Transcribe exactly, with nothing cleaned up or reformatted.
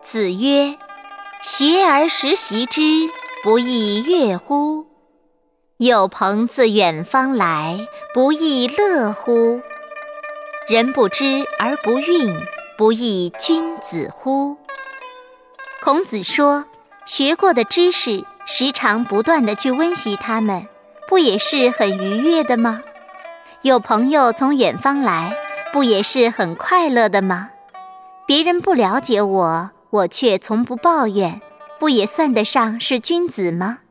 子曰：学而时习之，不亦说乎？有朋自远方来，不亦乐乎？人不知而不愠，不亦君子乎？孔子说，学过的知识，时常不断地去温习它们，不也是很愉悦的吗？有朋友从远方来，不也是很快乐的吗？别人不了解我，我却从不抱怨，不也算得上是君子吗？